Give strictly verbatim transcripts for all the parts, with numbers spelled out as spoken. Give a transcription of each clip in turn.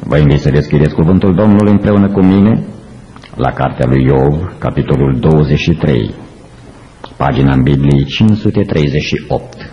Vă invit să deschideți cuvântul Domnului împreună cu mine la cartea lui Iov, capitolul douăzeci și trei, pagina în Biblie cinci sute treizeci și opt.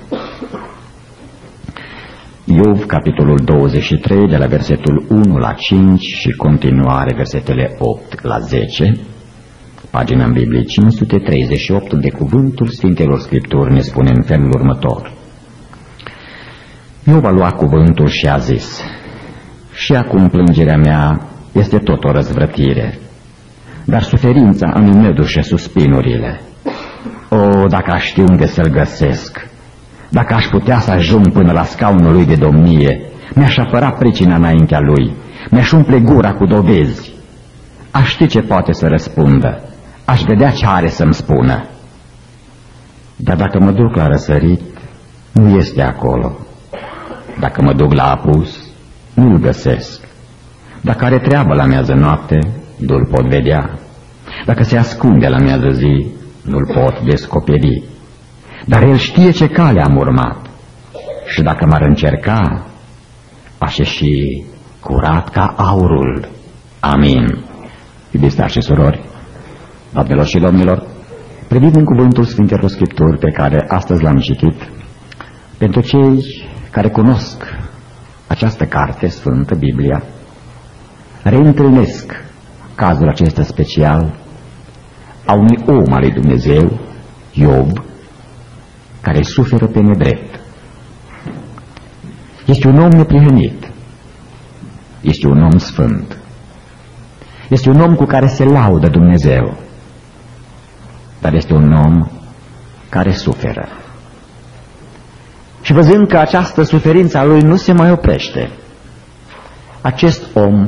Iov, capitolul douăzeci și trei, de la versetul unu la cinci și continuare versetele opt la zece, pagina în Biblie cinci sute treizeci și opt, unde cuvântul Sfintelor Scripturi ne spune în felul următor. Iov a luat cuvântul și a zis: și acum plângerea mea este tot o răzvrătire, dar suferința îmi înădușe suspinurile. O, dacă aș ști unde să-l găsesc, dacă aș putea să ajung până la scaunul lui de domnie, mi-aș apăra pricina înaintea lui, mi-aș umple gura cu dovezi. Aș ști ce poate să răspundă, aș vedea ce are să-mi spună. Dar dacă mă duc la răsărit, nu este acolo. Dacă mă duc la apus, nu-l găsesc. Dacă are treabă la miază noapte, nu-l pot vedea. Dacă se ascunde la miază zi, nu-l pot descoperi. Dar el știe ce cale am urmat, și dacă m-ar încerca, aș ieși curat ca aurul. Amin. Iubiți frați și surori, doamnelor și domnilor, privim în cuvântul Sfintelor Scripturi pe care astăzi l-am citit, pentru cei care cunosc această carte sfântă, Biblia, reîntâlnesc cazul acesta special a unui om al lui Dumnezeu, Iov, care suferă pe nedrept. Este un om neprihănit, este un om sfânt, este un om cu care se laudă Dumnezeu, dar este un om care suferă. Și văzând că această suferință a lui nu se mai oprește, acest om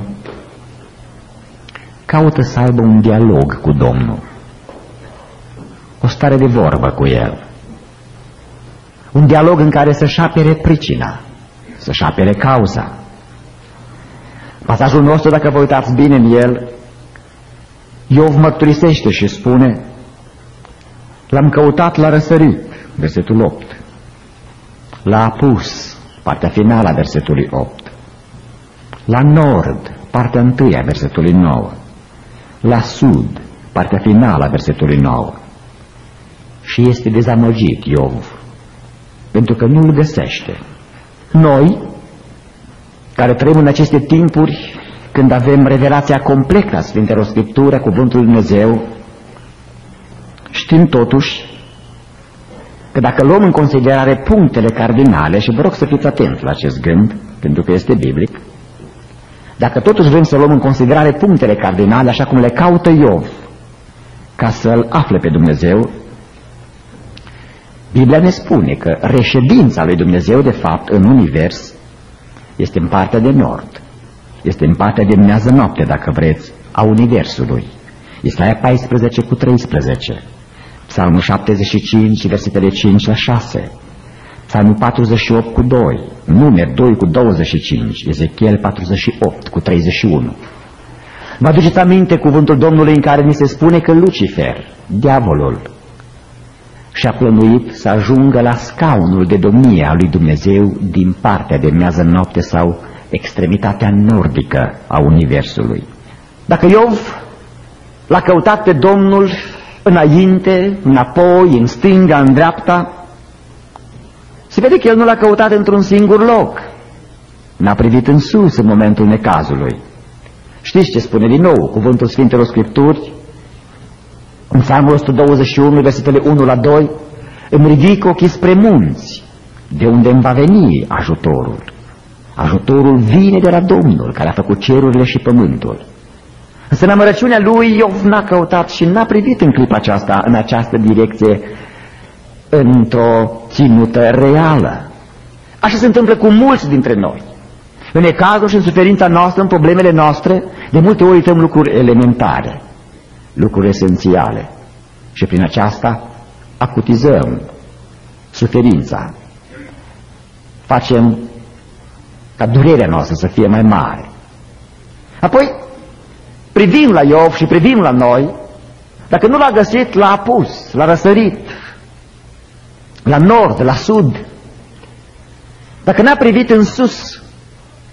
caută să aibă un dialog cu Domnul, o stare de vorbă cu El, un dialog în care să-și apere pricina, să-și apere cauza. Pasajul nostru, dacă vă uitați bine în el, Iov mărturisește și spune: l-am căutat la răsărit, versetul opt, la apus, partea finală a versetului opt, la nord, partea întâia a versetului nouă, la sud, partea finală a versetului nouă. Și este dezamăgit Iov, pentru că nu îl găsește. Noi, care trăim în aceste timpuri, când avem revelația completă a Sfintelor Scripturi, a Cuvântului Dumnezeu, știm totuși că dacă luăm în considerare punctele cardinale, și vă rog să fiți atenți la acest gând, pentru că este biblic, dacă totuși vrem să luăm în considerare punctele cardinale, așa cum le caută Iov, ca să-L afle pe Dumnezeu, Biblia ne spune că reședința lui Dumnezeu, de fapt, în univers, este în partea de nord, este în partea de miază noapte, dacă vreți, a universului. Isaia paisprezece cu treisprezece, Psalmul șaptezeci și cinci, versetele cinci la șase, Psalmul patruzeci și opt cu doi, Numeri doi cu douăzeci și cinci, Ezechiel patruzeci și opt cu treizeci și unu. Vă aduceți aminte cuvântul Domnului în care ni se spune că Lucifer, diavolul, și-a plănuit să ajungă la scaunul de domnie a lui Dumnezeu din partea de miază noapte sau extremitatea nordică a universului. Dacă Iov l-a căutat pe Domnul înainte, înapoi, în stânga, în dreapta, se vede că el nu l-a căutat într-un singur loc. N-a privit în sus în momentul necazului. Știți ce spune din nou cuvântul Sfintelor Scripturi? În Psalmul o sută douăzeci și unu, versetele unu la doi, îmi ridic ochii spre munți, de unde îmi va veni ajutorul. Ajutorul vine de la Domnul, care a făcut cerurile și pământul. Însă în amărăciunea lui, Iov n-a căutat și n-a privit în clipa aceasta, în această direcție, într-o ținută reală. Așa se întâmplă cu mulți dintre noi. În necazul și în suferința noastră, în problemele noastre, de multe ori uităm lucruri elementare, lucruri esențiale, și prin aceasta acutizăm suferința. Facem ca durerea noastră să fie mai mare. Apoi privim la Iov și privim la noi, dacă nu l-a găsit la apus, la răsărit, la nord, la sud, dacă n-a privit în sus,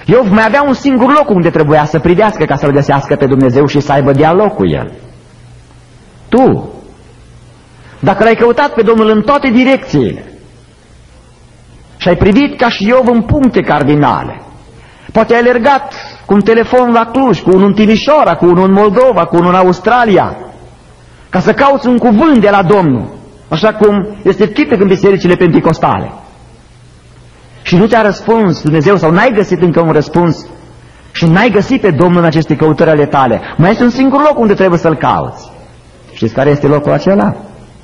Iov mai avea un singur loc unde trebuia să privească ca să-L găsească pe Dumnezeu și să aibă dialog cu El. Tu, dacă L-ai căutat pe Domnul în toate direcțiile și ai privit ca și Iov în puncte cardinale, poate ai alergat cu un telefon la Cluj, cu unul în Timișoara, cu unul în Moldova, cu unul în Australia, ca să cauți un cuvânt de la Domnul, așa cum este tipic în bisericile penticostale. Și nu ți-a răspuns Dumnezeu sau n-ai găsit încă un răspuns și n-ai găsit pe Domnul în aceste căutări ale tale, mai este un singur loc unde trebuie să-L cauți. Știți care este locul acela?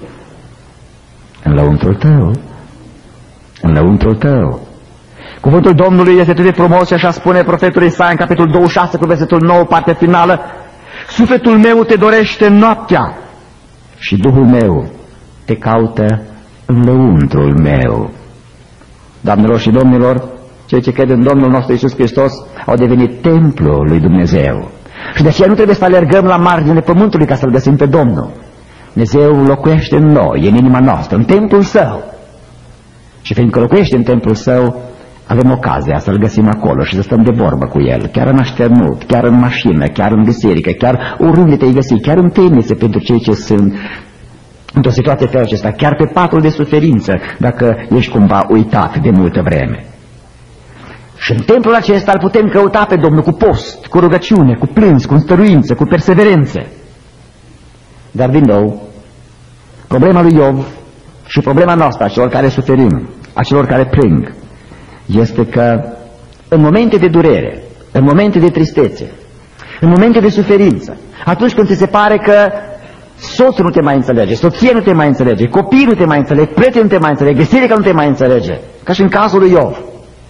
În lăuntrul tău. În lăuntrul tău. Cuvântul Domnului este atât de frumos și așa spune profetul Isaia în capitolul douăzeci și șase cu versetul nouă, partea finală: sufletul meu te dorește noaptea și Duhul meu te caută în lăuntrul meu. Doamnelor și domnilor, cei ce cred în Domnul nostru Iisus Hristos au devenit templul lui Dumnezeu. Și de aceea nu trebuie să alergăm la marginile pământului ca să-L găsim pe Domnul. Dumnezeu locuiește în noi, în inima noastră, în templul Său. Și fiindcă locuiește în templul Său, avem ocazia să-L găsim acolo și să stăm de vorbă cu El, chiar în așternut, chiar în mașină, chiar în biserică, chiar oriunde te-ai găsit, chiar în temnițe pentru cei ce sunt într-o situație felul acesta, chiar pe patul de suferință, dacă ești cumva uitat de multă vreme. Și în templul acesta îl putem căuta pe Domnul cu post, cu rugăciune, cu plâns, cu stăruință, cu perseverență. Dar din nou, problema lui Iov și problema noastră, a celor care suferim, a celor care plâng, este că în momente de durere, în momente de tristețe, în momente de suferință, atunci când ți se pare că soțul nu te mai înțelege, soția nu te mai înțelege, copiii nu te mai înțeleg, prietenii nu te mai înțeleg, biserica nu te mai înțelege, ca și în cazul lui Iov,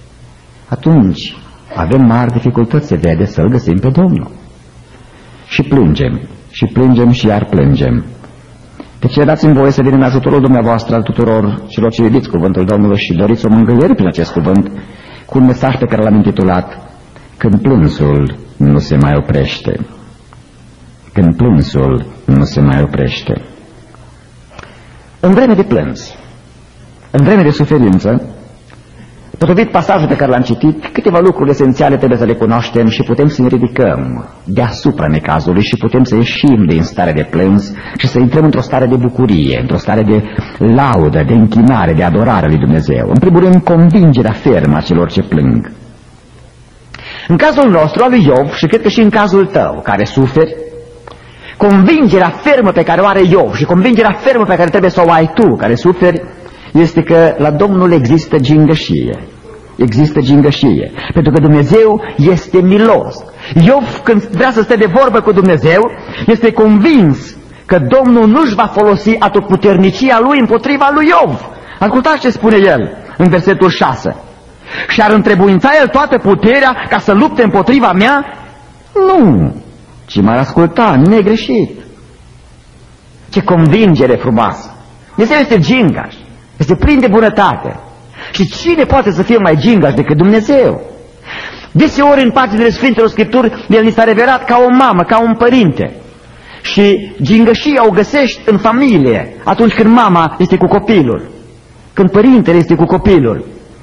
atunci avem mari dificultăți, se vede, să-L găsim pe Domnul. Și plângem, și plângem și iar plângem. Deci dați-mi voie să vin în ajutorul dumneavoastră al tuturor celor ce iubiți cuvântul Domnului și doriți o mângâiere prin acest cuvânt, cu un mesaj pe care l-am intitulat Când plânsul nu se mai oprește. Când plânsul nu se mai oprește. În vreme de plâns, în vreme de suferință, potrivit pasajul pe care l-am citit, câteva lucruri esențiale trebuie să le cunoaștem și putem să ne ridicăm deasupra necazului și putem să ieșim din stare de plâns și să intrăm într-o stare de bucurie, într-o stare de laudă, de închinare, de adorare lui Dumnezeu. În primul rând, convingerea fermă a celor ce plâng. În cazul nostru, al lui Iov, și cred că și în cazul tău, care suferi, convingerea fermă pe care o are Iov și convingerea fermă pe care trebuie să o ai tu, care suferi, este că la Domnul există gingășie. Există gingășie. Pentru că Dumnezeu este milos. Iov, când vrea să stea de vorbă cu Dumnezeu, este convins că Domnul nu-și va folosi atotputernicia Lui împotriva lui Iov. Ascultați ce spune el în versetul șase. Și ar întrebuința el toată puterea ca să lupte împotriva mea? Nu, ci m-ar asculta negreșit. Ce convingere frumoasă! Dumnezeu este gingaș, este plin de bunătate. Și cine poate să fie mai gingaș decât Dumnezeu? Deseori în paginile Sfintelor Scripturi El ni s-a revelat ca o mamă, ca un părinte. Și gingășia o găsești în familie, atunci când mama este cu copilul, când părintele este cu copilul.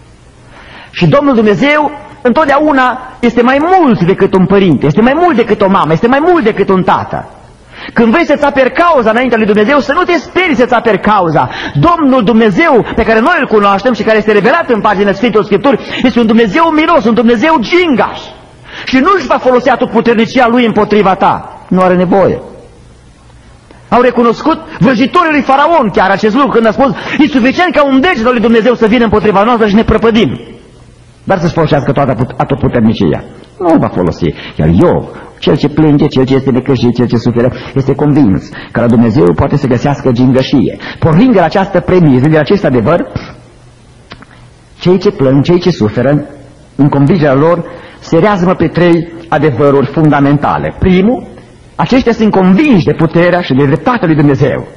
Și Domnul Dumnezeu întotdeauna este mai mult decât un părinte, este mai mult decât o mamă, este mai mult decât un tată. Când vrei să-ți aperi cauza înaintea lui Dumnezeu, să nu te sperii să-ți aperi cauza. Domnul Dumnezeu pe care noi îl cunoaștem și care este revelat în paginile Sfintelor Scripturi este un Dumnezeu milos, un Dumnezeu gingaș. Și nu își va folosi atotputernicia Lui împotriva ta. Nu are nevoie. Au recunoscut vrăjitorii lui Faraon chiar acest lucru când a spus: e suficient ca un deget al lui Dumnezeu să vină împotriva noastră și ne prăpădim. Dar să-și folosească toată atotputernicia. Nu o va folosi. Iar Iov, cel ce plânge, cel ce este necăjit, cel ce suferă, este convins că la Dumnezeu poate să găsească gingășie. Pornind de la această premiză, de la acest adevăr, cei ce plâng, cei ce suferă, în convingerea lor, se reazmă pe trei adevăruri fundamentale. Primul, aceștia sunt convinși de puterea și de dreptatea lui Dumnezeu.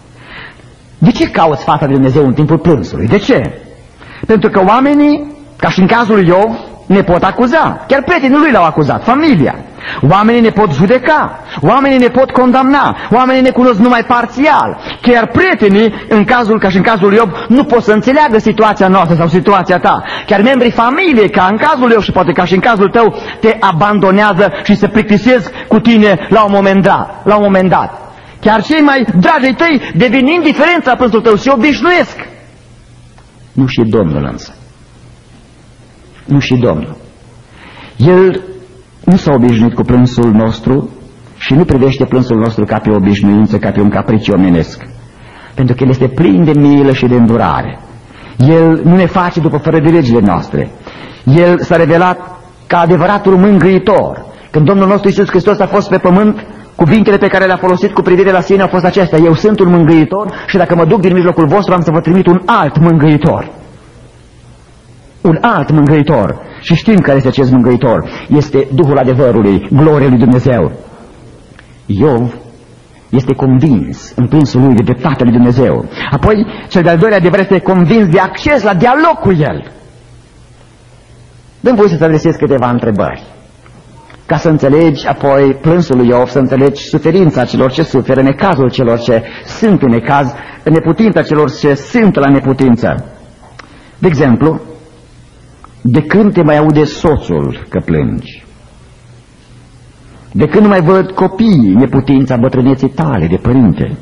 De ce cauți fața lui Dumnezeu în timpul plânsului? De ce? Pentru că oamenii, ca și în cazul lui Iov, ne pot acuza. Chiar prietenii lui l-au acuzat, familia. Oamenii ne pot judeca, oamenii ne pot condamna, oamenii ne cunosc numai parțial. Chiar prietenii, în cazul, ca și în cazul lui Iov, nu pot să înțeleagă situația noastră sau situația ta. Chiar membrii familiei, ca în cazul lui Iov și poate ca și în cazul tău, te abandonează și se plictisesc cu tine la un moment dat. La un moment dat. Chiar cei mai dragi tăi devin indiferenți la plânsul tău și obișnuiesc. Nu și Domnul însă. Nu și Domnul. El nu s-a obișnuit cu plânsul nostru și nu privește plânsul nostru ca pe o obișnuință, ca pe un capriciu omenesc. Pentru că El este plin de milă și de îndurare. El nu ne face după fără de legile noastre. El s-a revelat ca adevăratul mângâitor. Când Domnul nostru Iisus Hristos a fost pe pământ, cuvintele pe care le-a folosit cu privire la sine au fost acestea: eu sunt un mângâitor și dacă mă duc din mijlocul vostru am să vă trimit un alt mângâitor. Un alt mângâitor. Și știm care este acest mângâitor. Este Duhul adevărului, gloria lui Dumnezeu. Iov este convins în plânsul lui de dreptatea lui Dumnezeu. Apoi, cel de-al doilea adevăr este convins de acces la dialog cu El. Dăm voie să-ți adresez câteva întrebări, ca să înțelegi apoi plânsul lui Iov, să înțelegi suferința celor ce suferă, necazul celor ce sunt în necaz, neputința celor ce sunt la neputință. De exemplu, de când te mai aude soțul că plângi? De când nu mai văd copiii neputința bătrâneții tale de părinte?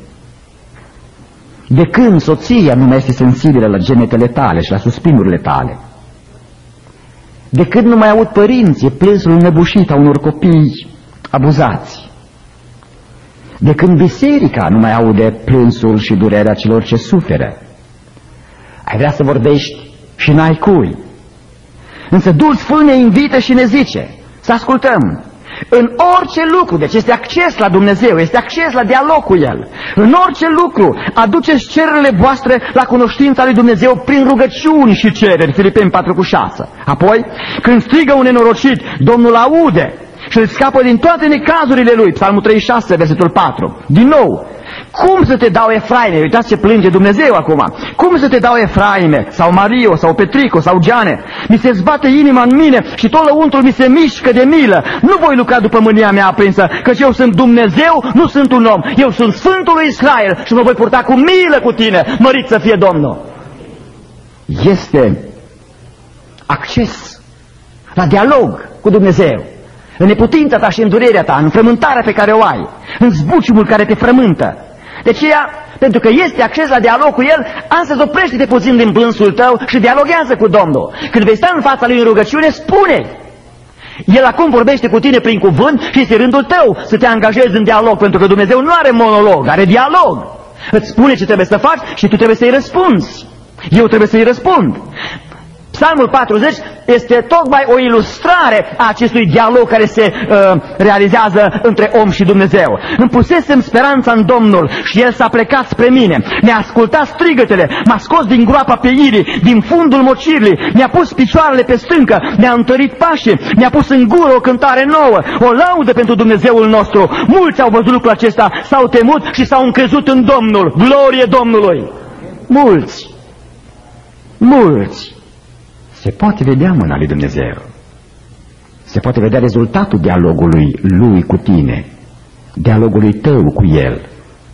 De când soția nu mai este sensibilă la genetele tale și la suspinurile tale? De când nu mai aud părinții plânsul înnebușit a unor copii abuzați? De când biserica nu mai aude plânsul și durerea celor ce suferă? Ai vrea să vorbești și n-ai cui. Însă Duhul Sfânt ne invită și ne zice să ascultăm. În orice lucru, deci este acces la Dumnezeu, este acces la dialog cu El. În orice lucru, aduceți cererile voastre la cunoștința lui Dumnezeu prin rugăciuni și cereri, Filipeni patru cu șase. Apoi, când strigă un nenorocit, Domnul aude și îl scapă din toate necazurile lui, Psalmul treizeci și șase, versetul patru. Din nou, cum să te dau Efraime? Uitați ce plânge Dumnezeu acum. Cum să te dau Efraime, sau Mario, sau Petrico, sau Giane? Mi se zbate inima în mine și tot lăuntrul mi se mișcă de milă. Nu voi lucra după mânia mea aprinsă, căci eu sunt Dumnezeu, nu sunt un om. Eu sunt Sfântul lui Israel și mă voi purta cu milă cu tine. Mărit să fie Domnul. Este acces la dialog cu Dumnezeu. În neputința ta și în durerea ta, în frământarea pe care o ai, în zbuciumul care te frământă. De aceea, pentru că este acces la dialog cu El, astăzi oprește-te puțin din plânsul tău și dialoghează cu Domnul. Când vei sta în fața Lui în rugăciune, spune. El acum vorbește cu tine prin cuvânt și este rândul tău să te angajezi în dialog, pentru că Dumnezeu nu are monolog, are dialog. Îți spune ce trebuie să faci și tu trebuie să-i răspunzi. Eu trebuie să-i răspund. Psalmul patruzeci este tocmai o ilustrare a acestui dialog care se uh, realizează între om și Dumnezeu. Îmi pusesem speranța în Domnul și El s-a plecat spre mine. Mi-a ascultat strigătele, m-a scos din groapa peirii, din fundul mocirii, mi-a pus picioarele pe stâncă, mi-a întărit pașii, mi-a pus în gură o cântare nouă, o laudă pentru Dumnezeul nostru. Mulți au văzut lucrul acesta, s-au temut și s-au încrezut în Domnul. Glorie Domnului! Mulți! Mulți! Se poate vedea mâna lui Dumnezeu. Se poate vedea rezultatul dialogului Lui cu tine, dialogului tău cu El.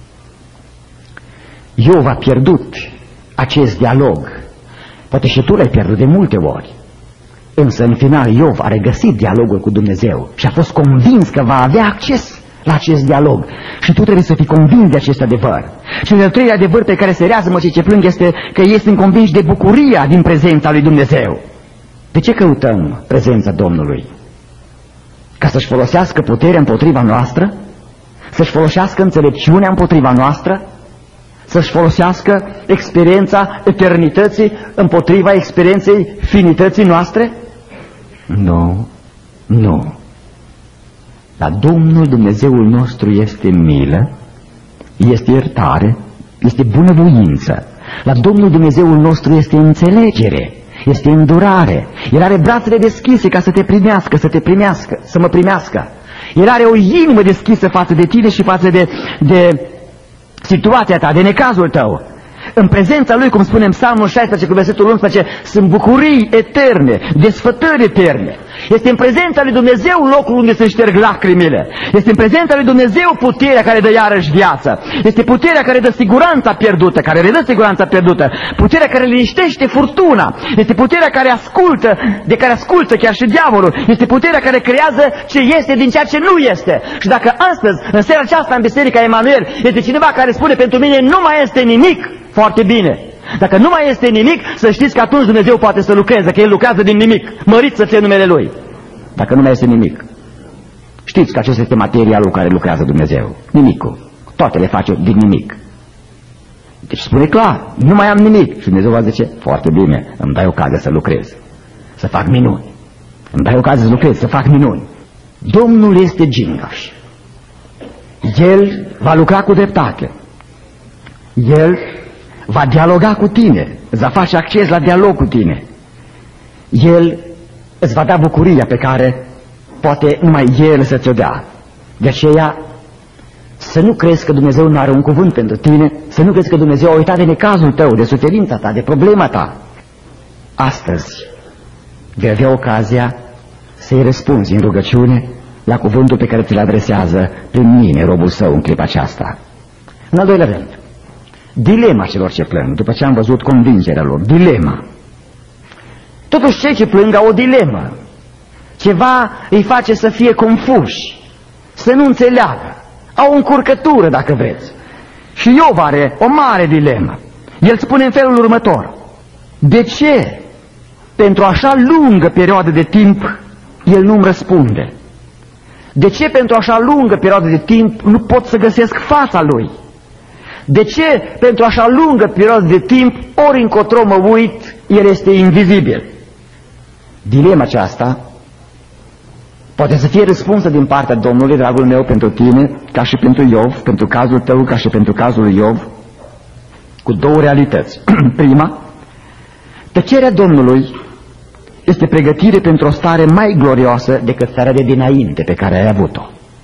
Iov a pierdut acest dialog. Poate și tu l-ai pierdut de multe ori. Însă în final Iov a regăsit dialogul cu Dumnezeu și a fost convins că va avea acces la acest dialog. Și tu trebuie să fii convins de acest adevăr. Și de-al treilea adevăr pe care se rează cei ce plâng este că ei sunt convinși de bucuria din prezența lui Dumnezeu. De ce căutăm prezența Domnului? Ca să-și folosească puterea împotriva noastră? Să-și folosească înțelepciunea împotriva noastră? Să-și folosească experiența eternității împotriva experienței finității noastre? Nu, nu. Dar Domnul Dumnezeul nostru este milă, este iertare, este bunăvoință. La Domnul Dumnezeul nostru este înțelegere, este îndurare. El are brațele deschise ca să te primească, să te primească, să mă primească. El are o inimă deschisă față de tine și față de, de situația ta, de necazul tău. în prezența Lui, cum spunem Psalmul șaisprezece cu versetul unsprezece, sunt bucurii eterne, desfătări eterne. Este în prezența Lui Dumnezeu locul unde se șterg lacrimile. Este în prezența Lui Dumnezeu puterea care dă iarăși viață. Este puterea care dă siguranța pierdută, care redă siguranța pierdută. Puterea care liniștește furtuna. Este puterea care ascultă, de care ascultă chiar și diavolul. Este puterea care creează ce este din ceea ce nu este. Și dacă astăzi, în seara aceasta, în Biserica Emanuel, este cineva care spune pentru mine nu mai este nimic, foarte bine. Dacă nu mai este nimic, să știți că atunci Dumnezeu poate să lucreze, că El lucrează din nimic. Mărit să fie numele Lui. Dacă nu mai este nimic, știți că acesta este materialul care lucrează Dumnezeu. Nimicul. Toate le face din nimic. Deci spune clar, nu mai am nimic. Și Dumnezeu va zice, foarte bine, îmi dai ocazia să lucrez, să fac minuni. Îmi dai ocazia să lucrez, să fac minuni. Domnul este gingaș. El va lucra cu dreptate. El va dialoga cu tine, îți va face acces la dialog cu tine. El îți va da bucuria pe care poate numai El să ți-o dea. De aceea, să nu crezi că Dumnezeu nu are un cuvânt pentru tine, să nu crezi că Dumnezeu a uitat de necazul tău, de suferința ta, de problema ta. Astăzi vei avea ocazia să-i răspunzi în rugăciune la cuvântul pe care ți-l adresează prin mine, robul său, în clipa aceasta. În al doilea rând, dilema celor ce plâng, după ce am văzut convingerea lor, dilema. Totuși cei ce plâng au o dilemă. Ceva îi face să fie confuși, să nu înțeleagă. Au o încurcătură, dacă vreți. Și Iov are o mare dilemă. El spune în felul următor: de ce pentru așa lungă perioadă de timp el nu-mi răspunde? De ce pentru așa lungă perioadă de timp nu pot să găsesc fața lui? De ce pentru așa lungă perioadă de timp, ori încotro mă uit, el este invizibil? Dilema aceasta poate să fie răspunsă din partea Domnului, dragul meu, pentru tine, ca și pentru Iov, pentru cazul tău, ca și pentru cazul lui Iov, cu două realități. Prima, tăcerea Domnului este pregătire pentru o stare mai glorioasă decât starea de dinainte pe care ai avut-o.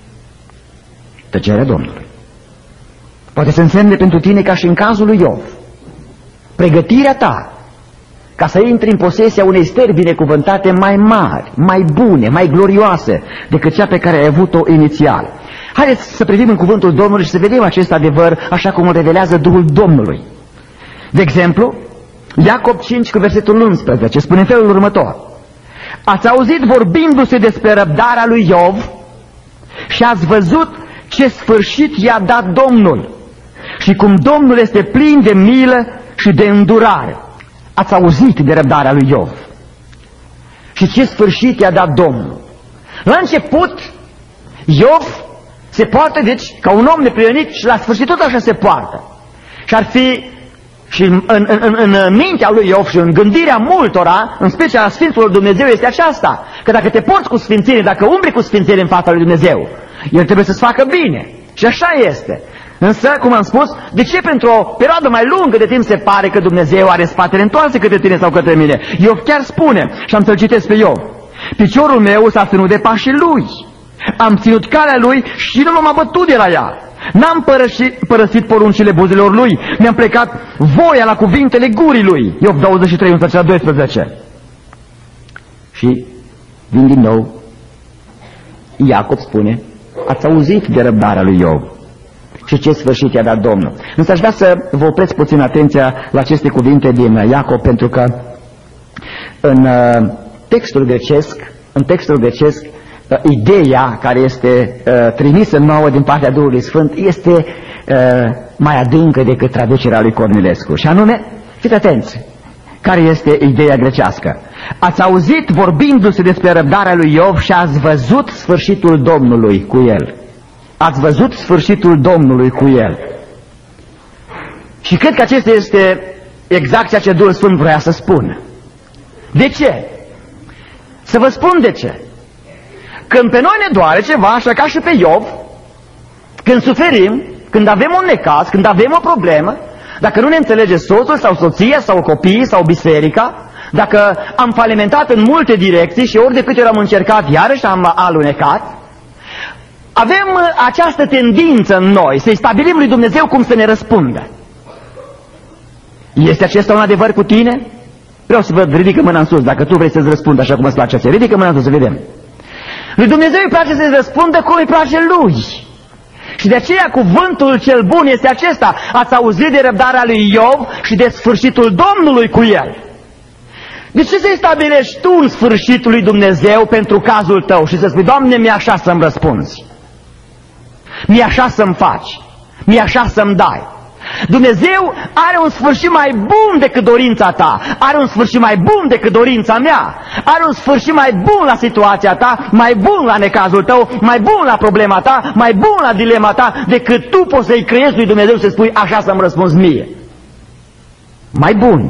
Tăcerea Domnului poate să însemne pentru tine, ca și în cazul lui Iov, pregătirea ta ca să intri în posesia unei stări binecuvântate mai mari, mai bune, mai glorioase decât cea pe care ai avut-o inițial. Haideți să privim în cuvântul Domnului și să vedem acest adevăr așa cum îl revelează Duhul Domnului. De exemplu, Iacob cinci cu versetul unsprezece spune în felul următor: ați auzit vorbindu-se despre răbdarea lui Iov și ați văzut ce sfârșit i-a dat Domnul și cum Domnul este plin de milă și de îndurare. Ați auzit de răbdarea lui Iov și ce sfârșit i-a dat Domnul. La început, Iov se poartă, deci, ca un om neprihănit și la sfârșit tot așa se poartă. Și ar fi, și în, în, în, în mintea lui Iov și în gândirea multora, în special a Sfinților Dumnezeu, este aceasta: că dacă te porți cu sfințenie, dacă umbli cu sfințenie în fața lui Dumnezeu, El trebuie să-ți facă bine. Și așa este. Însă, cum am spus, de ce pentru o perioadă mai lungă de timp se pare că Dumnezeu are spatele întoarse către tine sau către mine? Iov chiar spune, și am să-l citesc pe Iov: piciorul meu s-a ținut de pașii lui, am ținut calea lui și nu m-am abătut de la ea. N-am părăsit, părăsit poruncile buzilor lui, mi-am plecat voia la cuvintele gurii lui. Iov douăzeci și trei, unsprezece la doisprezece. Și vin din nou, Iacob spune: ați auzit de răbdarea lui Iov și ce sfârșit i-a dat Domnul. Însă aș vrea să vă opresc puțin atenția la aceste cuvinte din Iacob, pentru că în uh, textul grecesc, în textul grecesc, uh, ideea care este uh, trimisă nouă din partea Duhului Sfânt este uh, mai adâncă decât traducerea lui Cornilescu. Și anume, fiți atenți, care este ideea grecească: ați auzit vorbindu-se despre răbdarea lui Iov și ați văzut sfârșitul Domnului cu el. Ați văzut sfârșitul Domnului cu el. Și cred că acesta este exact ceea ce Duhul Sfânt vrea să spună. De ce? Să vă spun de ce. Când pe noi ne doare ceva, așa ca și pe Iov, când suferim, când avem un necaz, când avem o problemă, dacă nu ne înțelege soțul sau soția sau copiii sau biserica, dacă am falimentat în multe direcții și ori de câte ori am încercat, iarăși am alunecat, avem această tendință în noi să-i stabilim lui Dumnezeu cum să ne răspundă. Este acesta un adevăr cu tine? Vreau să văd, ridică mâna în sus, dacă tu vrei să-ți răspund așa cum îți place ție. Ridică mâna în sus să vedem. Lui Dumnezeu îi place să-ți răspundă cum îi place lui. Și de aceea cuvântul cel bun este acesta. Ați auzit de răbdarea lui Iov și de sfârșitul Domnului cu el. De ce să-i stabilești tu în sfârșitul lui Dumnezeu pentru cazul tău și să spui, Doamne, mi-e așa să-mi răspunzi, mi-e așa să-mi faci, mi-e așa să-mi dai? Dumnezeu are un sfârșit mai bun decât dorința ta, are un sfârșit mai bun decât dorința mea, are un sfârșit mai bun la situația ta, mai bun la necazul tău, mai bun la problema ta, mai bun la dilema ta, decât tu poți să-i creezi lui Dumnezeu să spui, așa să-mi răspunzi mie. Mai bun.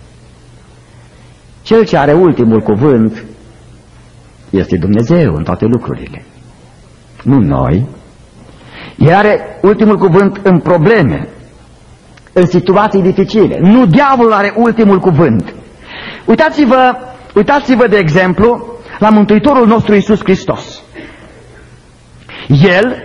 Cel ce are ultimul cuvânt este Dumnezeu în toate lucrurile, nu noi. El are ultimul cuvânt în probleme, în situații dificile. Nu diavolul are ultimul cuvânt. Uitați-vă, uitați-vă de exemplu la Mântuitorul nostru Iisus Hristos. El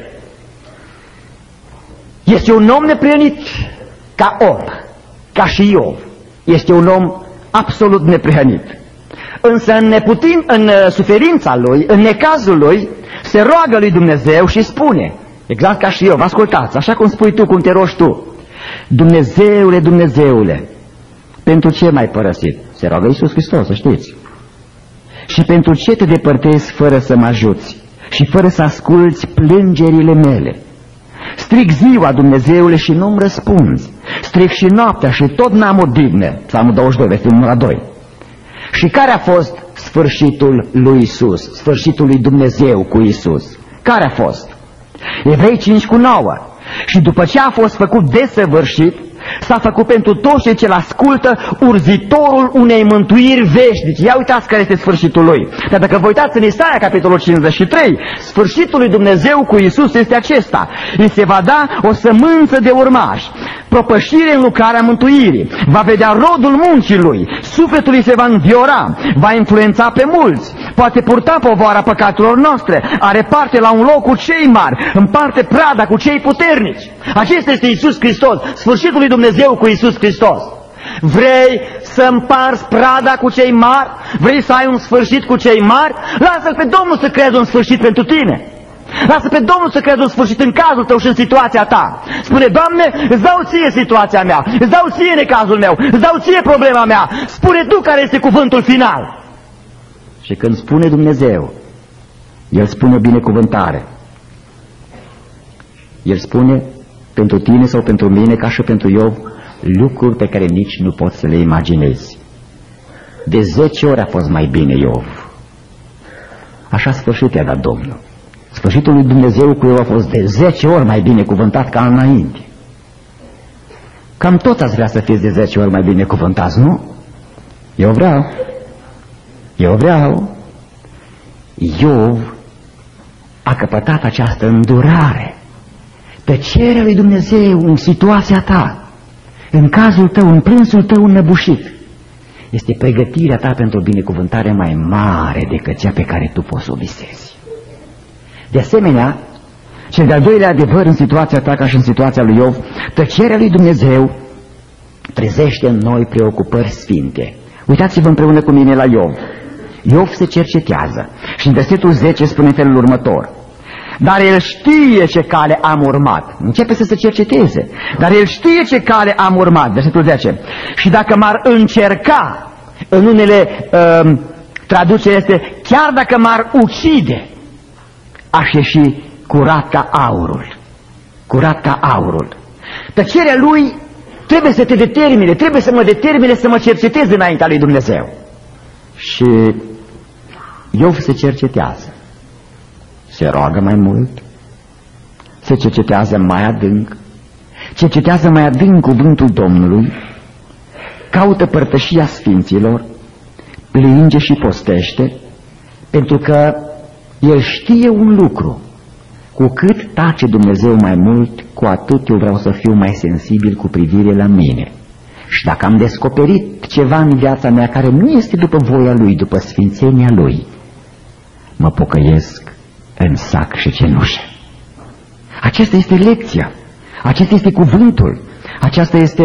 este un om neprihănit ca om, ca și Iov. Este un om absolut neprihănit. Însă în neputin, în suferința lui, în necazul lui, se roagă lui Dumnezeu și spune, exact ca și Iov, ascultați, așa cum spui tu, cum te rogi tu, Dumnezeule, Dumnezeule, pentru ce m-ai părăsit? Se roagă Iisus Hristos, să știți. Și pentru ce te depărtezi fără să mă ajuți și fără să asculți plângerile mele? Strig ziua, Dumnezeule, și nu-mi răspunzi. Strig și noaptea și tot n-am odihnă. Psalmul douăzeci și doi, versetul doi. Și care a fost sfârșitul lui Iisus? Sfârșitul lui Dumnezeu cu Iisus? Care a fost? Evrei cinci cu nouă. Și după ce a fost făcut desăvârșit, s-a făcut pentru toți cei ce-l ascultă urzitorul unei mântuiri veșnice. Ia uitați care este sfârșitul lui. Dar dacă vă uitați în Isaia, capitolul cincizeci și trei, sfârșitul lui Dumnezeu cu Iisus este acesta. Îi se va da o sămânță de urmaș, propășire în lucrarea mântuirii, va vedea rodul muncii lui, sufletul îi se va înviora, va influența pe mulți, poate purta povara păcatelor noastre, are parte la un loc cu cei mari, împarte prada cu cei puternici. Acesta este Iisus Hristos, sfârșitul lui Dumnezeu cu Iisus Hristos. Vrei să împarți prada cu cei mari? Vrei să ai un sfârșit cu cei mari? Lasă-L pe Domnul să creeze un sfârșit pentru tine. Lasă pe Domnul să creeze un sfârșit în cazul tău și în situația ta. Spune, Doamne, îți dau ție situația mea, îți dau ție necazul meu, îți dau ție problema mea. Spune tu care este cuvântul final. Și când spune Dumnezeu, El spune o binecuvântare. El spune pentru tine sau pentru mine, ca și pentru Iov, lucruri pe care nici nu poți să le imaginezi. De zece ori a fost mai bine Iov. Așa sfârșit i-a dat Domnul. Sfârșitul lui Dumnezeu cu Iov a fost de zece ori mai binecuvântat ca înainte. Cam toți ați vrea să fiți de zece ori mai binecuvântați, nu? Eu vreau. Eu vreau. Iov a căpătat această îndurare. Tăcerea lui Dumnezeu în situația ta, în cazul tău, în plânsul tău înnăbușit, este pregătirea ta pentru o binecuvântare mai mare decât cea pe care tu poți să o visezi. De asemenea, cel de-al doilea adevăr în situația ta ca și în situația lui Iov, tăcerea lui Dumnezeu trezește în noi preocupări sfinte. Uitați-vă împreună cu mine la Iov. Iov se cercetează și în versetul zece spune în felul următor: dar el știe ce cale am urmat. Începe să se cerceteze. Dar el știe ce cale am urmat. Versetul zece. Și dacă m-ar încerca, în unele uh, traduceri este, chiar dacă m-ar ucide, aș ieși curat ca aurul. Curat ca aurul. Tăcerea lui trebuie să te determine, trebuie să mă determine să mă cercetez înaintea lui Dumnezeu. Și Iov se cercetează. Se roagă mai mult, se cercetează mai adânc, cercetează mai adânc cuvântul Domnului, caută părtășia sfinților, plânge și postește, pentru că el știe un lucru: cu cât tace Dumnezeu mai mult, cu atât eu vreau să fiu mai sensibil cu privire la mine. Și dacă am descoperit ceva în viața mea care nu este după voia Lui, după sfințenia Lui, mă pocăiesc în sac și cenușă. Aceasta este lecția, acesta este cuvântul, aceasta este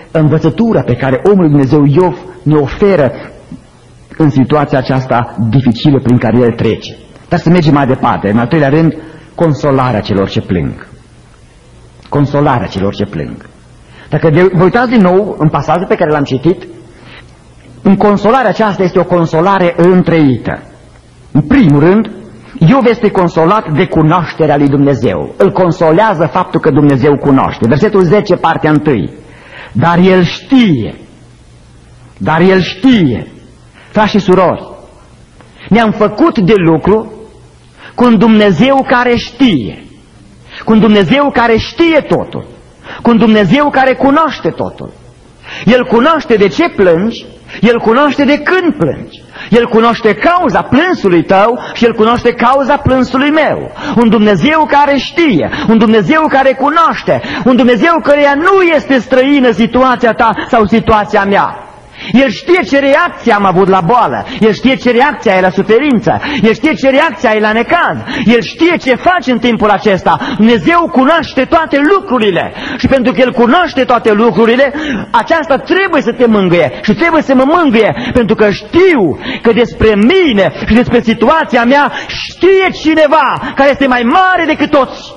învățătura pe care omul Dumnezeu Iov ne oferă în situația aceasta dificilă prin care el trece. Dar să mergem mai departe. În al treilea rând, consolarea celor ce plâng. Consolarea celor ce plâng. Dacă vă uitați din nou în pasajul pe care l-am citit, în consolarea aceasta este o consolare întreită. În primul rând, Iov este consolat de cunoașterea lui Dumnezeu. Îl consolează faptul că Dumnezeu cunoaște. Versetul zece, partea întâi. Dar el știe, dar el știe, frați și surori, ne-am făcut de lucru cu un Dumnezeu care știe, cu un Dumnezeu care știe totul, cu un Dumnezeu care cunoaște totul. El cunoaște de ce plângi, El cunoaște de când plângi, El cunoaște cauza plânsului tău și El cunoaște cauza plânsului meu. Un Dumnezeu care știe, un Dumnezeu care cunoaște, un Dumnezeu căreia nu este străină situația ta sau situația mea. El știe ce reacție am avut la boală, El știe ce reacție ai la suferință, El știe ce reacție ai la necaz, El știe ce faci în timpul acesta. Dumnezeu cunoaște toate lucrurile și pentru că El cunoaște toate lucrurile, aceasta trebuie să te mângâie și trebuie să mă mângâie, pentru că știu că despre mine și despre situația mea știe cineva care este mai mare decât toți,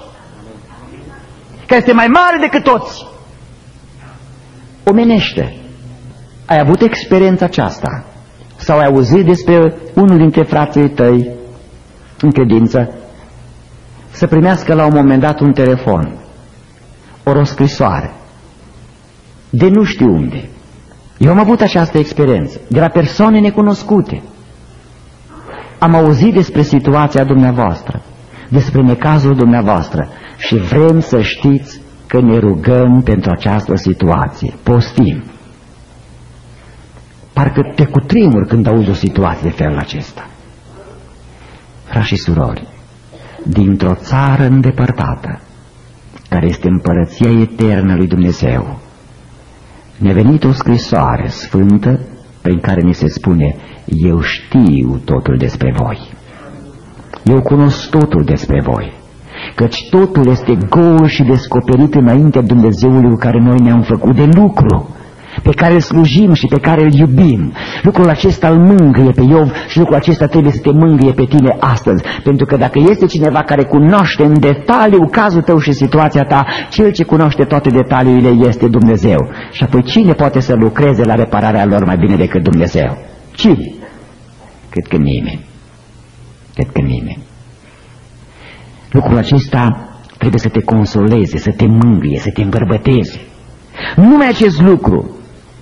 care este mai mare decât toți. Omenește. Ai avut experiența aceasta sau ai auzit despre unul dintre frații tăi în credință să primească la un moment dat un telefon, o scrisoare de nu știu unde. Eu am avut această experiență de la persoane necunoscute. Am auzit despre situația dumneavoastră, despre necazul dumneavoastră și vrem să știți că ne rugăm pentru această situație. Postim. Parcă te cutremuri când auzi o situație de felul acesta. Frați și surori, dintr-o țară îndepărtată, care este împărăția eternă lui Dumnezeu, ne-a venit o scrisoare sfântă prin care ni se spune: eu știu totul despre voi, eu cunosc totul despre voi, căci totul este gol și descoperit înaintea Dumnezeului cu care noi ne-am făcut de lucru, pe care îl slujim și pe care îl iubim. Lucrul acesta îl mângâie pe Iov și lucrul acesta trebuie să te mângâie pe tine astăzi, pentru că dacă este cineva care cunoaște în detaliu cazul tău și situația ta, cel ce cunoaște toate detaliile este Dumnezeu. Și apoi cine poate să lucreze la repararea lor mai bine decât Dumnezeu? Cine? Cred că nimeni. Cred că nimeni. Lucrul acesta trebuie să te consoleze, să te mângâie, să te îmbărbăteze. Numai acest lucru,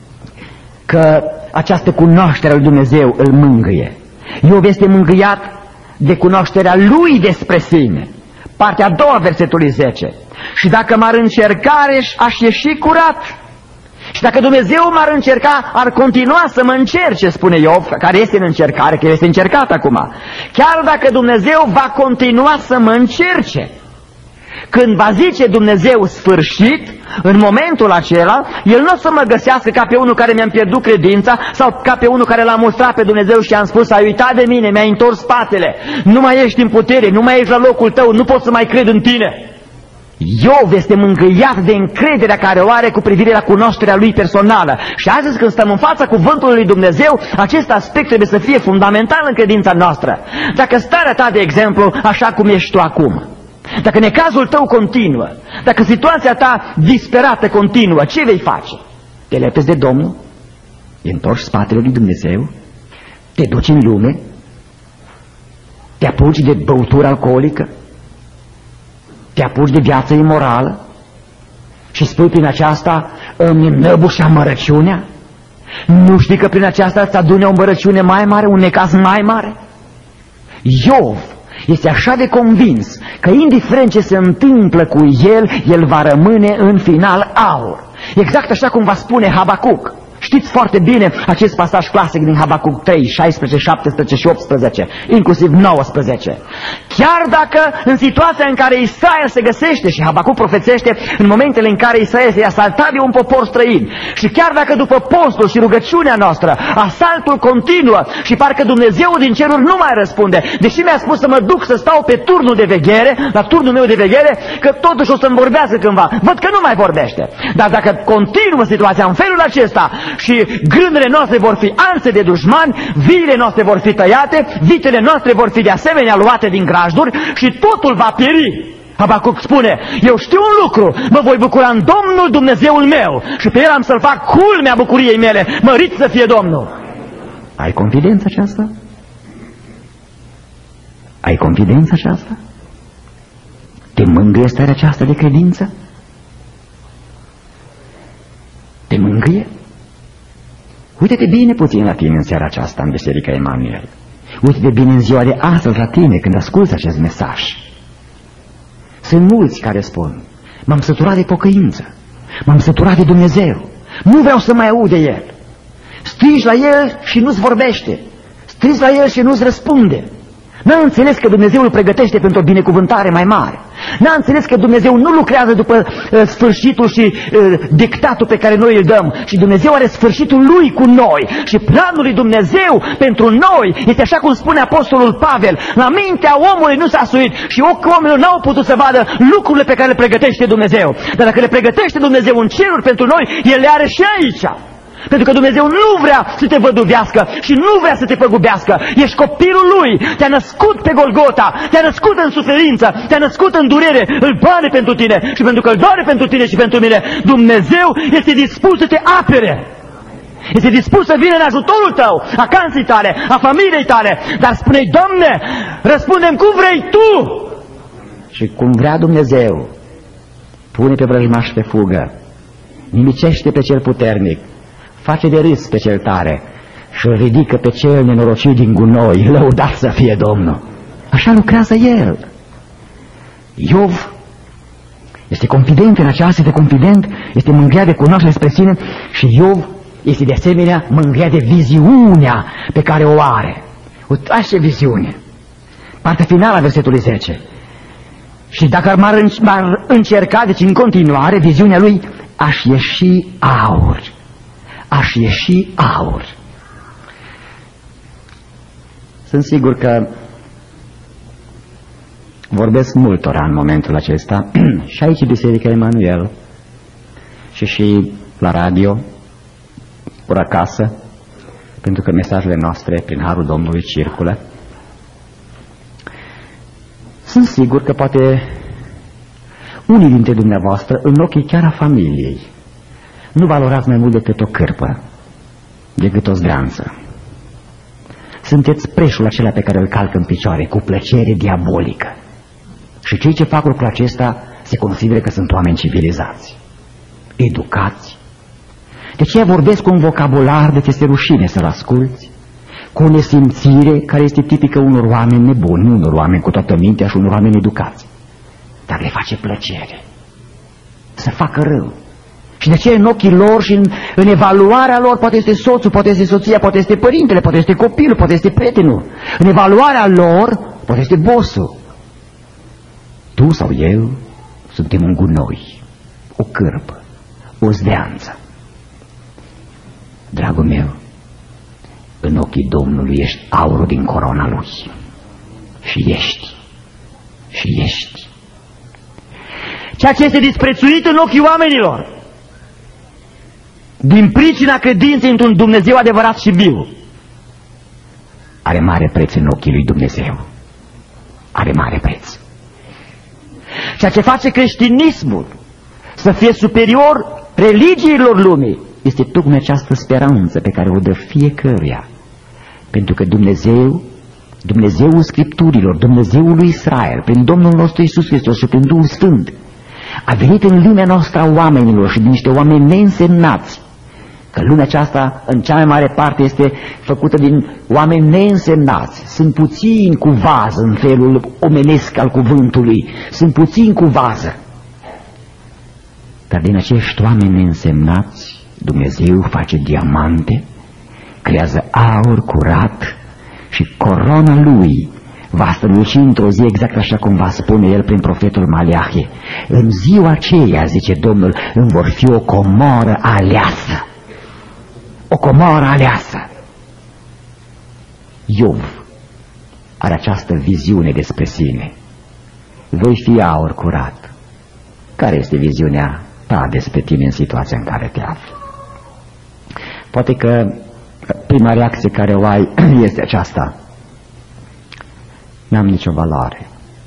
că această cunoaștere a lui Dumnezeu îl mângâie. Iov este mângâiat de cunoașterea lui despre sine. Partea a doua, versetului zece. Și dacă m-ar încercare, aș ieși curat. Și dacă Dumnezeu m-ar încerca, ar continua să mă încerce, spune Iov, care este în încercare, că este încercat acum. Chiar dacă Dumnezeu va continua să mă încerce, când va zice Dumnezeu sfârșit, în momentul acela, El nu o să mă găsească ca pe unul care mi-am pierdut credința sau ca pe unul care l-a mustrat pe Dumnezeu și am spus: ai uitat de mine, mi-ai întors spatele, nu mai ești în putere, nu mai ești la locul tău, nu pot să mai cred în tine. Iov este mângâiat de încrederea care o are cu privire la cunoașterea lui personală. Și astăzi, când stăm în fața cuvântului lui Dumnezeu, acest aspect trebuie să fie fundamental în credința noastră. Dacă starea ta, de exemplu, așa cum ești tu acum, dacă necazul tău continuă, dacă situația ta disperată continuă, ce vei face? Te lepezi de Domnul? Te întorci spatele lui Dumnezeu? Te duci în lume? Te apuci de băutură alcoolică? Te apuci de viață imorală? Și spui prin aceasta îmi înnăbuș amărăciunea? Nu știi că prin aceasta îți adune o îmbărăciune mai mare, un necaz mai mare? Iov este așa de convins că indiferent ce se întâmplă cu el, el va rămâne în final aur. Exact așa cum va spune Habacuc. Știți foarte bine acest pasaj clasic din Habacuc trei, șaisprezece, șaptesprezece și optsprezece, inclusiv nouăsprezece. Chiar dacă în situația în care Israel se găsește, și Habacuc profețește în momentele în care Israel este asaltat de un popor străin, și chiar dacă după postul și rugăciunea noastră asaltul continuă și parcă Dumnezeu din ceruri nu mai răspunde, deși mi-a spus să mă duc să stau pe turnul de veghere, la turnul meu de veghere, că totuși o să-mi vorbească cândva. Văd că nu mai vorbește. Dar dacă continuă situația în felul acesta și grândele noastre vor fi anse de dușmani, viile noastre vor fi tăiate, vitele noastre vor fi de asemenea luate din grajduri și totul va pieri. Habacuc spune, eu știu un lucru, mă voi bucura în Domnul Dumnezeul meu și pe El am să-L fac culmea bucuriei mele, mărit să fie Domnul. Ai confidență aceasta? Ai confidență aceasta? Te mângâie starea aceasta de credință? Te mângâie? Uite-te bine puțin la tine în seara aceasta în Biserica Emanuel. Uite-te bine în ziua de astăzi la tine când asculți acest mesaj. Sunt mulți care spun, m-am săturat de pocăință, m-am săturat de Dumnezeu, nu vreau să mai aud de El. Strigi la El și nu-ți vorbește, strigi la El și nu-ți răspunde. N-a înțeles că Dumnezeu îl pregătește pentru o binecuvântare mai mare. N-a înțeles că Dumnezeu nu lucrează după uh, sfârșitul și uh, dictatul pe care noi îl dăm, și Dumnezeu are sfârșitul Lui cu noi. Și planul lui Dumnezeu pentru noi este așa cum spune Apostolul Pavel, la mintea omului nu s-a suit și ochii oamenilor n-au putut să vadă lucrurile pe care le pregătește Dumnezeu. Dar dacă le pregătește Dumnezeu în ceruri pentru noi, El le are și aici. Pentru că Dumnezeu nu vrea să te văduvească și nu vrea să te păgubească. Ești copilul Lui, te-a născut pe Golgota, te-a născut în suferință, te-a născut în durere, îl doare pentru tine. Și pentru că îl doare pentru tine și pentru mine, Dumnezeu este dispus să te apere. Este dispus să vină în ajutorul tău, a casei tale, a familiei tale. Dar spune-i, Doamne, răspundem cum vrei Tu. Și cum vrea Dumnezeu, pune pe vrăjmaș pe fugă, nimicește pe cel puternic, face de râs pe cel tare și îl ridică pe cel nenorocit din gunoi, lăudat să fie Domnul. Așa lucrează El. Iov este confident în aceasta, este confident, este mângâiat de cunoaștere spre sine, și Iov este de asemenea mângâiat de viziunea pe care o are. Uitați ce viziune! Partea finală a versetului zece. Și dacă m-ar încerca, deci în continuare, viziunea lui, aș ieși aur. Aș ieși aur. Sunt sigur că vorbesc multora în momentul acesta și aici Biserica Emanuel și și la radio, ori acasă, pentru că mesajele noastre prin harul Domnului circulă. Sunt sigur că poate unii dintre dumneavoastră, în ochii chiar a familiei, nu valorați mai mult decât o cârpă, decât o zdreanță. Sunteți preșul acela pe care îl calcă în picioare cu plăcere diabolică. Și cei ce fac lucrul acesta se consideră că sunt oameni civilizați, educați. De aceea vorbesc cu un vocabular de ți este rușine să-l asculți, cu o nesimțire care este tipică unor oameni nebuni, unor oameni cu toată mintea și unor oameni educați. Dar le face plăcere să facă rău. Și de aceea în ochii lor și în, în evaluarea lor, poate este soțul, poate este soția, poate este părintele, poate este copilul, poate este prietenul. În evaluarea lor, poate este bossul. Tu sau eu suntem un gunoi, o cârpă, o zdeanță. Dragul meu, în ochii Domnului ești aurul din corona Lui. Și ești. Și ești. Ceea ce este disprețuit în ochii oamenilor, din pricina credinței într-un Dumnezeu adevărat și viu, are mare preț în ochii lui Dumnezeu. Are mare preț. Ceea ce face creștinismul să fie superior religiilor lumii este tocmai această speranță pe care o dă fiecăruia. Pentru că Dumnezeu, Dumnezeul Scripturilor, Dumnezeul lui Israel, prin Domnul nostru Iisus Hristos și prin Duhul Sfânt, a venit în lumea noastră a oamenilor și din niște oameni neînsemnați. Că lumea aceasta, în cea mai mare parte, este făcută din oameni neînsemnați. Sunt puțini cu vază în felul omenesc al cuvântului. Sunt puțini cu vază. Dar din acești oameni neînsemnați Dumnezeu face diamante, creează aur curat și corona lui va străluci într-o zi exact așa cum va spune el prin profetul Maleahe. În ziua aceea, zice Domnul, îmi vor fi o comoră aleasă. O comoră aleasă. Iov are această viziune despre sine. Voi fi aur curat. Care este viziunea ta despre tine în situația în care te afli? Poate că prima reacție care o ai este aceasta: n-am nicio valoare.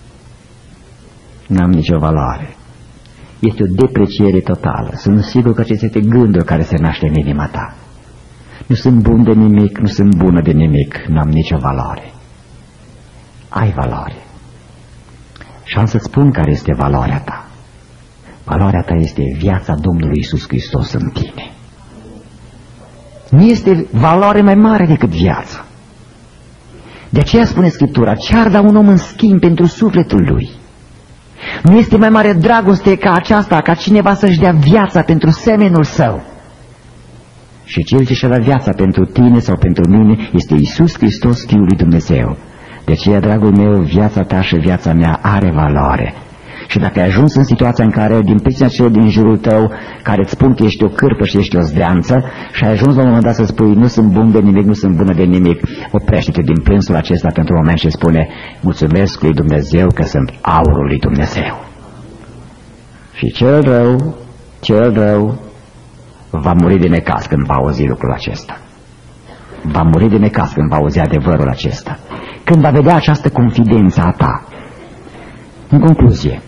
N-am nicio valoare. Este o depreciere totală. Sunt sigur că acesta este gândul care se naște în inima ta. Nu sunt bun de nimic, nu sunt bună de nimic, n-am nicio valoare. Ai valoare. Și am să-ți spun care este valoarea ta. Valoarea ta este viața Domnului Iisus Hristos în tine. Nu este valoare mai mare decât viața. De aceea spune Scriptura: ce-ar da un om în schimb pentru sufletul lui? Nu este mai mare dragoste ca aceasta, ca cineva să-și dea viața pentru semenul său. Și cel ce și-a dat viața pentru tine sau pentru mine este Iisus Hristos, Fiul lui Dumnezeu. De aceea, dragul meu, viața ta și viața mea are valoare. Și dacă ai ajuns în situația în care, din pricina celor din jurul tău, care îți spun că ești o cârpă și ești o zdeanță, și ai ajuns la un moment dat să spui: nu sunt bun de nimic, nu sunt bună de nimic, oprește-te din plânsul acesta pentru un moment și spune: mulțumesc lui Dumnezeu că sunt aurul lui Dumnezeu. Și cel rău, cel rău va muri de necaz când va auzi lucrul acesta. Va muri de necaz când va auzi adevărul acesta, când va vedea această confidență a ta. În concluzie,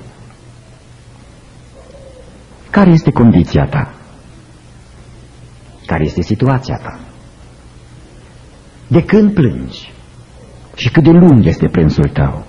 care este condiția ta? Care este situația ta? De când plângi? Și cât de lung este plânsul tău?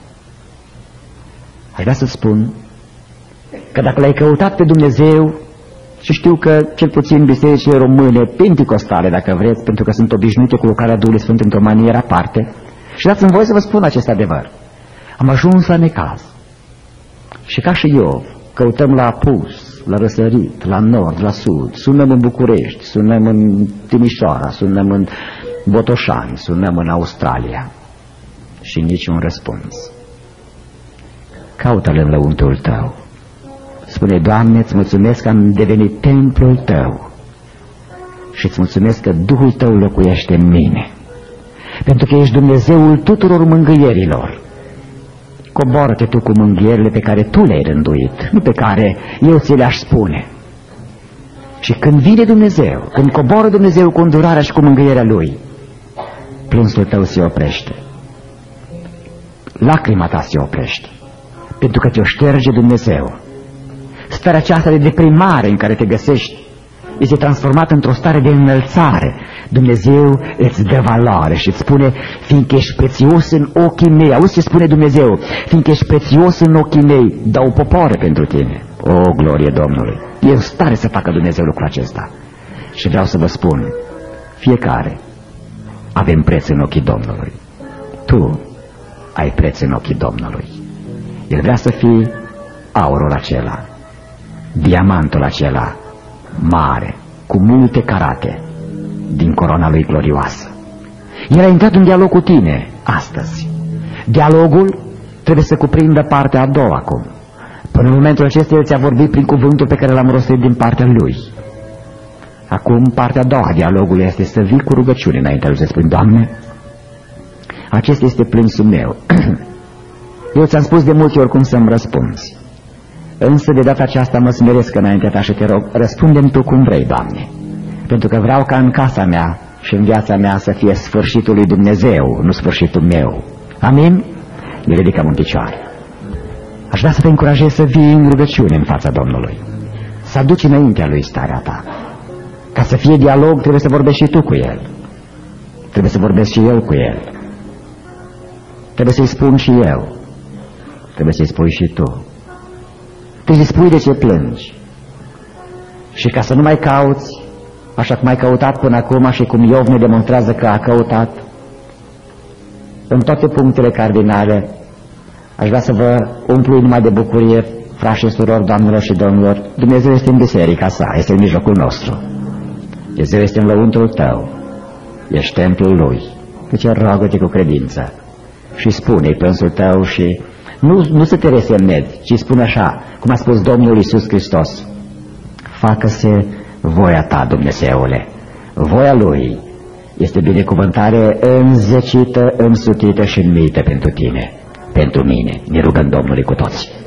Aș vrea să spun că dacă l-ai căutat pe Dumnezeu, și știu că cel puțin bisericile române, penticostale dacă vreți, pentru că sunt obișnuite cu lucrarea Duhului Sfânt într-o manieră aparte, și dați-mi voie să vă spun acest adevăr: am ajuns la necaz. Și ca și eu, căutăm la apus, la răsărit, la nord, la sud, sunăm în București, sunăm în Timișoara, sunăm în Botoșani, sunăm în Australia și niciun răspuns. Caută-L în lăuntul tău. Spune: Doamne, îți mulțumesc că am devenit templul Tău și îți mulțumesc că Duhul Tău locuiește în mine, pentru că ești Dumnezeul tuturor mângâierilor. Coboară-te Tu cu mângâierile pe care Tu le-ai rânduit, nu pe care eu ți le-aș spune. Și când vine Dumnezeu, când coboară Dumnezeu cu îndurarea și cu mângâierea Lui, plânsul tău se oprește, lacrima ta se oprește, pentru că te-o șterge Dumnezeu. Starea aceasta de deprimare în care te găsești este transformată într-o stare de înălțare. Dumnezeu îți dă valoare și îți spune: fiindcă ești prețios în ochii mei. Auzi ce spune Dumnezeu? Fiindcă ești prețios în ochii mei, dau popoare pentru tine. O, glorie Domnului! E în stare să facă Dumnezeu lucrul acesta. Și vreau să vă spun: fiecare avem preț în ochii Domnului. Tu ai preț în ochii Domnului. El vrea să fii aurul acela, diamantul acela mare, cu multe carate, din corona lui glorioasă. El a intrat în dialog cu tine astăzi. Dialogul trebuie să cuprindă partea a doua acum. Până în momentul acesta El ți-a vorbit prin cuvântul pe care l-am rostit din partea Lui. Acum partea a doua a dialogului este să vii cu rugăciune înaintea Lui, să spui: Doamne, acesta este plânsul meu. Eu ți-am spus de multe ori cum să-mi răspunzi, însă de data aceasta mă smeresc înaintea Ta și te rog, răspunde-mi Tu cum vrei, Doamne, pentru că vreau ca în casa mea și în viața mea să fie sfârșitul lui Dumnezeu, nu sfârșitul meu. Amin? Ne ridicăm în picioare. Aș vrea să te încurajez să vii în rugăciune în fața Domnului, să aduci înaintea Lui starea ta. Ca să fie dialog, trebuie să vorbești și tu cu El, trebuie să vorbesc și eu cu El, trebuie să-i spun și eu, trebuie să-i spui și tu, trebuie să-i spui de ce plângi. Și ca să nu mai cauți așa cum ai căutat până acum și cum Iov ne demonstrează că a căutat în toate punctele cardinale, aș vrea să vă umplu numai de bucurie, frați și surori, doamnelor și domnilor. Dumnezeu este în biserica sa, este în mijlocul nostru. Dumnezeu este în lăuntrul tău, ești templul Lui, deci roagă-te cu credință și spune-i plânsul tău și nu, nu să te resemnezi, ci spune așa, cum a spus Domnul Iisus Hristos: facă-se voia ta, Dumnezeule. Voia Lui este binecuvântare înzecită, însutită și înmită pentru tine, pentru mine. Ne rugăm Domnului cu toți.